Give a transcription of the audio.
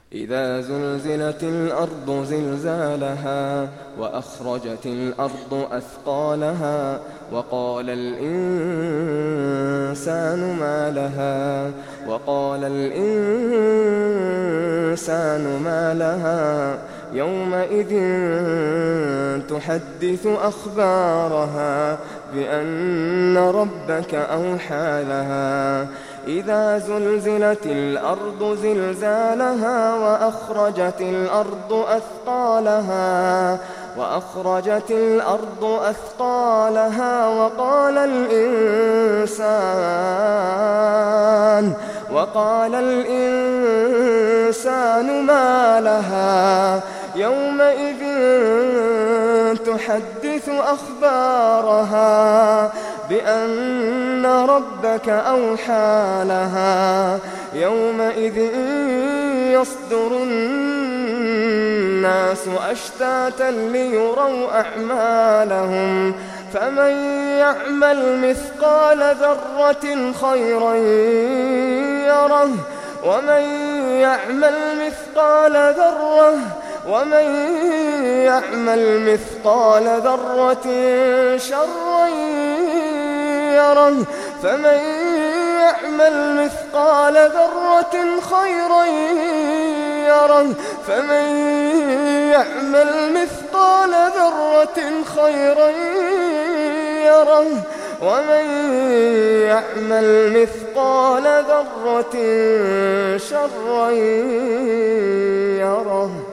إذا زلزلت الأرض زلزالها وأخرجت الأرض أثقالها وقال الإنسان ما لها يومئذ تحدث أخبارها بأن ربك أوحى لها إذا زلزلت الأرض زلزالها وأخرجت الأرض أثقالها وقال الإنسان ما لها يومئذ تحدث أخبارها بأن ربك أوحى لها يومئذ يصدر الناس أشتاتا ليروا أعمالهم فمن يعمل مثقال ذرة خيرا يره ومن يعمل مثقال ذرة شرا يره فمن يعمل مثقال ذرة خيرا يره فمن يعمل مثقال ذرة خيرا يره ومن يعمل مثقال ذرة شرا يره.